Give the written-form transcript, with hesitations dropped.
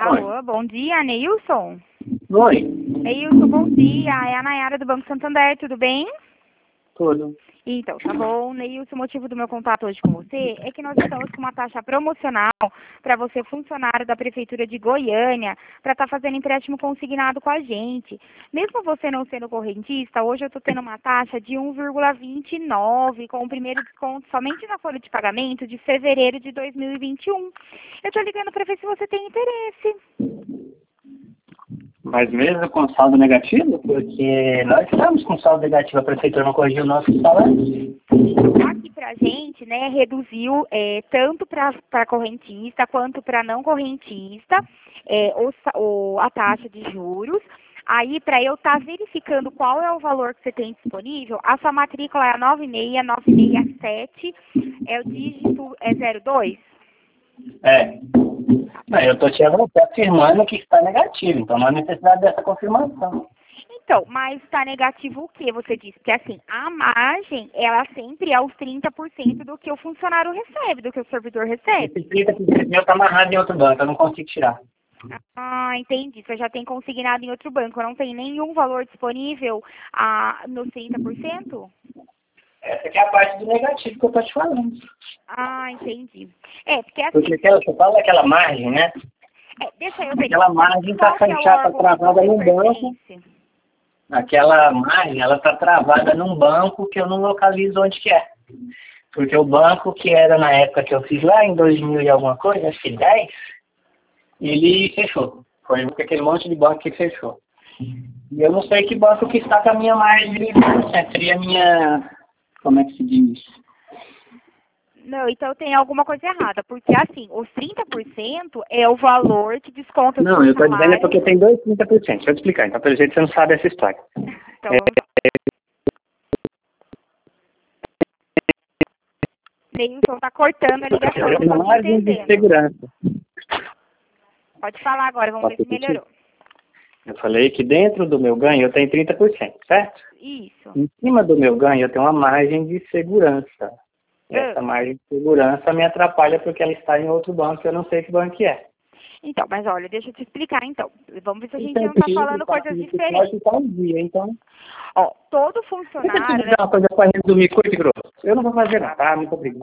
Oi. Alô, bom dia, Neilson. Oi. Neilson, bom dia. É a Nayara do Banco Santander, tudo bem? Tudo. Então, tá bom. Neilson, o motivo do meu contato hoje com você é que nós estamos com uma taxa promocional para você, funcionário da Prefeitura de Goiânia, para estar fazendo empréstimo consignado com a gente. Mesmo você não sendo correntista, hoje eu estou tendo uma taxa de 1,29, com o primeiro desconto somente na folha de pagamento de fevereiro de 2021. Eu estou ligando para ver se você tem interesse. Mas mesmo com saldo negativo? Porque nós estamos com saldo negativo, a prefeitura não corrigiu o nosso salário. Aqui pra gente, né, reduziu tanto para correntista quanto para não correntista a taxa de juros. Aí, para eu estar verificando qual é o valor que você tem disponível, a sua matrícula é a 96967, o dígito é 02? É. Não, eu estou te afirmando que está negativo, então não há necessidade dessa confirmação. Então, mas está negativo o que você disse? Porque assim, a margem, ela sempre é os 30% do que o funcionário recebe, do que o servidor recebe. Esse 30% meu está amarrado em outro banco, eu não consigo tirar. Ah, entendi. Você já tem consignado em outro banco, não tem nenhum valor disponível nos 30%? Essa aqui é a parte do negativo que eu estou te falando. Ah, entendi. Porque assim, Porque você fala daquela margem, né? deixa eu ver. Aquela margem está fechada, está travada num banco. Aquela margem, ela está travada num banco que eu não localizo onde que é. Porque o banco que era na época que eu fiz lá, em 2000 e alguma coisa, acho que 10, ele fechou. Foi aquele monte de banco que fechou. E eu não sei que banco que está com a minha margem de 20%. Seria a minha... Como é que se diz? Não, então tem alguma coisa errada, porque assim, os 30% é o valor que desconta do Não, seu eu estou dizendo é salário. porque tem dois 30%. Deixa eu te explicar. Então, pelo jeito, você não sabe essa história. Então, vamos lá. Neilson tá cortando a ligação, eu não tô te Margem de entendendo. segurança. Pode falar agora, vamos ver se melhorou. Eu falei que dentro do meu ganho eu tenho 30%, certo? Isso. Em cima do meu ganho eu tenho uma margem de segurança. Essa margem de segurança me atrapalha porque ela está em outro banco, eu não sei que banco que é. Então, mas olha, deixa eu te explicar então. Vamos ver se a gente não tá falando coisas diferentes. Então, Ó, todo deixa eu te funcionário, dizer uma coisa para resumir curto e grosso. Eu não vou fazer nada, tá? Muito obrigado.